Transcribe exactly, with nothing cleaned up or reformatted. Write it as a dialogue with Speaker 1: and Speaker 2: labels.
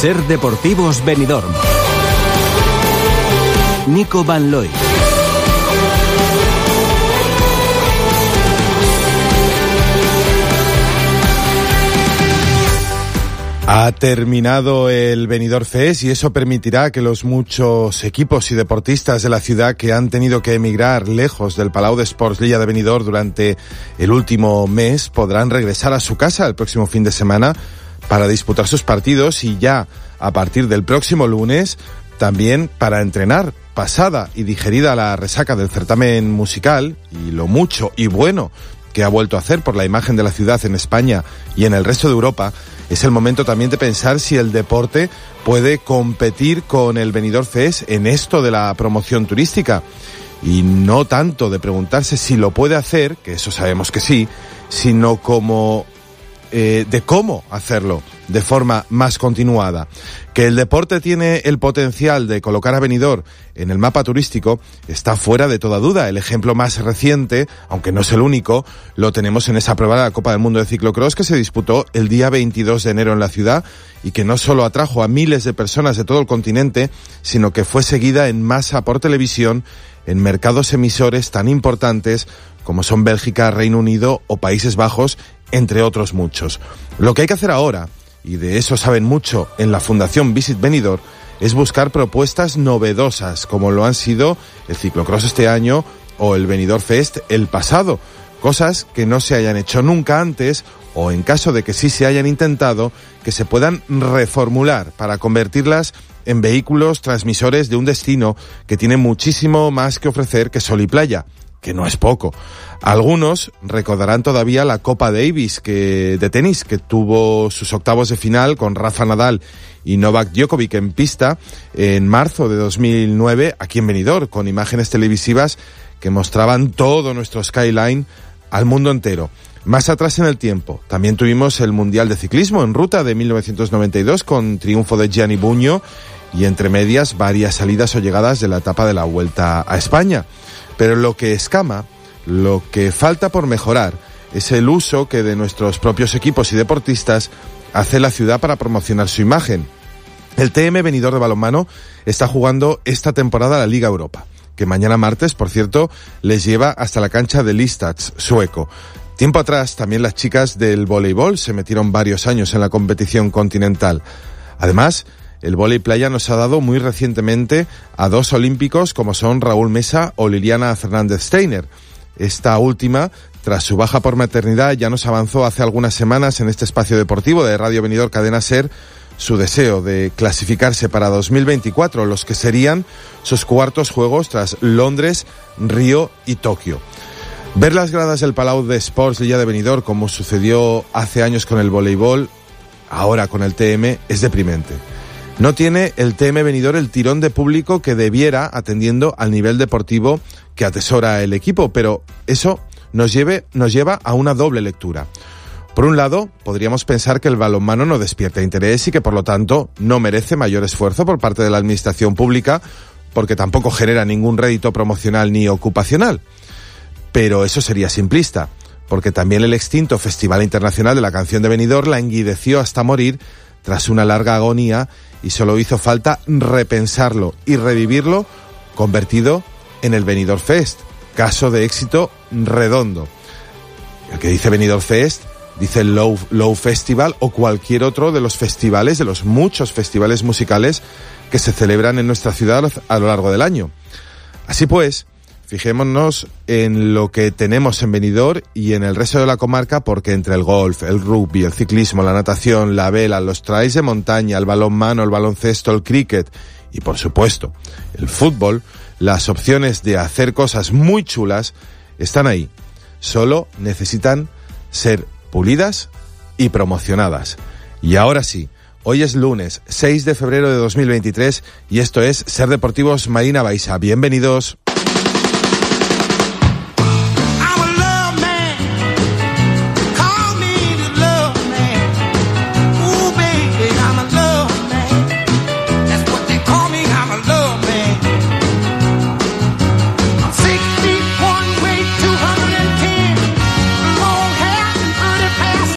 Speaker 1: Ser Deportivos Benidorm. Nico Van Looy.
Speaker 2: Ha terminado el Benidorm Fest y eso permitirá que los muchos equipos y deportistas de la ciudad que han tenido que emigrar lejos del Palau d'Esports L'Illa de Benidorm durante el último mes podrán regresar a su casa el próximo fin de semana para disputar sus partidos y ya a partir del próximo lunes también para entrenar. Pasada y digerida la resaca del certamen musical y lo mucho y bueno que ha vuelto a hacer por la imagen de la ciudad en España y en el resto de Europa, es el momento también de pensar si el deporte puede competir con el Benidorm Fest en esto de la promoción turística. Y no tanto de preguntarse si lo puede hacer, que eso sabemos que sí, sino como eh, de cómo hacerlo de forma más continuada. Que el deporte tiene el potencial de colocar a Benidorm en el mapa turístico está fuera de toda duda. El ejemplo más reciente, aunque no es el único, lo tenemos en esa prueba de la Copa del Mundo de Ciclocross que se disputó el día veintidós de enero en la ciudad y que no solo atrajo a miles de personas de todo el continente, sino que fue seguida en masa por televisión en mercados emisores tan importantes como son Bélgica, Reino Unido o Países Bajos, entre otros muchos. Lo que hay que hacer ahora, y de eso saben mucho en la Fundación Visit Benidorm, es buscar propuestas novedosas, como lo han sido el ciclocross este año o el Benidorm Fest el pasado. Cosas que no se hayan hecho nunca antes, o en caso de que sí se hayan intentado, que se puedan reformular para convertirlas en vehículos transmisores de un destino que tiene muchísimo más que ofrecer que sol y playa, que no es poco. Algunos recordarán todavía la Copa Davis que, de tenis, que tuvo sus octavos de final con Rafa Nadal y Novak Djokovic en pista en marzo de dos mil nueve aquí en Benidorm, con imágenes televisivas que mostraban todo nuestro skyline al mundo entero. Más atrás en el tiempo, también tuvimos el Mundial de Ciclismo en Ruta de mil novecientos noventa y dos con triunfo de Gianni Bugno y entre medias varias salidas o llegadas de la etapa de la Vuelta a España. Pero lo que escama, lo que falta por mejorar, es el uso que de nuestros propios equipos y deportistas hace la ciudad para promocionar su imagen. El T M Benidorm de balonmano está jugando esta temporada la Liga Europa, que mañana martes, por cierto, les lleva hasta la cancha de Listats, sueco. Tiempo atrás, también las chicas del voleibol se metieron varios años en la competición continental. Además, el vóley playa nos ha dado muy recientemente a dos olímpicos como son Raúl Mesa o Liliana Fernández-Steiner. Esta última, tras su baja por maternidad, ya nos avanzó hace algunas semanas en este espacio deportivo de Radio Benidorm Cadena Ser su deseo de clasificarse para dos mil veinticuatro, los que serían sus cuartos juegos tras Londres, Río y Tokio. Ver las gradas del Palau d'Esports L'Illa de Benidorm, como sucedió hace años con el voleibol, ahora con el T M, es deprimente. No tiene el T M Benidorm el tirón de público que debiera, atendiendo al nivel deportivo que atesora el equipo, pero eso nos, lleve, nos lleva a una doble lectura. Por un lado, podríamos pensar que el balonmano no despierta interés y que por lo tanto no merece mayor esfuerzo por parte de la administración pública, porque tampoco genera ningún rédito promocional ni ocupacional. Pero eso sería simplista, porque también el extinto Festival Internacional de la Canción de Benidorm languideció hasta morir tras una larga agonía y solo hizo falta repensarlo y revivirlo, convertido en el Benidorm Fest, caso de éxito redondo. El que dice Benidorm Fest dice el Low, Low Festival o cualquier otro de los festivales, de los muchos festivales musicales que se celebran en nuestra ciudad a lo largo del año. Así pues, fijémonos en lo que tenemos en Benidorm y en el resto de la comarca, porque entre el golf, el rugby, el ciclismo, la natación, la vela, los trails de montaña, el balonmano, el baloncesto, el cricket y, por supuesto, el fútbol, las opciones de hacer cosas muy chulas están ahí. Solo necesitan ser pulidas y promocionadas. Y ahora sí, hoy es lunes, seis de febrero de dos mil veintitrés y esto es Ser Deportivos Marina Baixa. Bienvenidos.